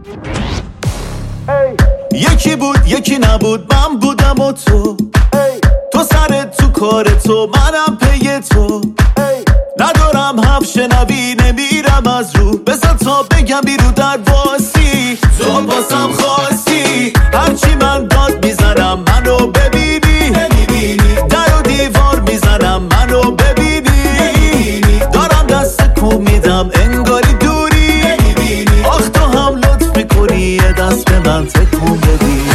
یکی بود یکی نبود، من بودم و تو سرت تو کار تو، منم پی تو. ندارم حرف شنوی، نمیرم از رو، بزن تا بگم بیرو در واسی. تو باسم خواستی، هرچی من داد میزنم منو ببینی، در و دیوار میزنم منو ببینی. دارم دست کو میدم انگاری دوری، آخ تو هم لطف میکنی یه دست به من تکون بدی.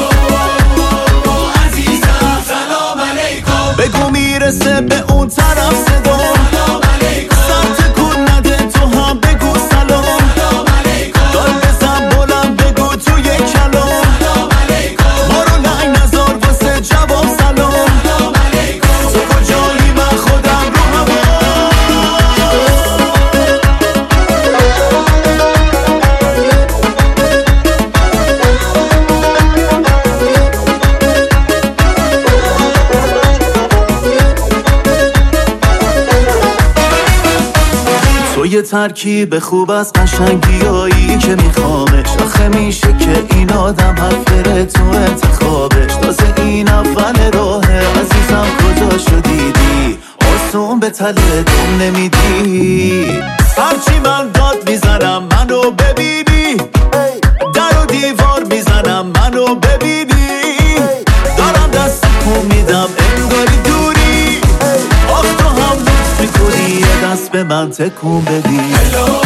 عزیزم سلام علیکم، بگو میرسه به اون طرف صدا. سلام علیکم، سر تکون نده تو هم بگو سلام. سلام علیکم، دار بزن بلند بگو توی کلام. سلام علیکم، ما رو لنگ نزار واسه جواب سلام. سلام علیکم، تو کجایی من خودم رو هوا. تو یه ترکیب خوب از قشنگیایی که میخوامش، آخه میشه که این آدم حرف بره تو انتخابش. تازه این اول راهه عزیزم، کجا شدیدی آسون به تله دم نمیدی. هرچی من داد میزنم منو ببینی، در و دیوار میزنم منو ببینی. دارم دست کن میدم انگاری دوری، آخ تو هم لطف میکنی یه دست به من تکون بدی.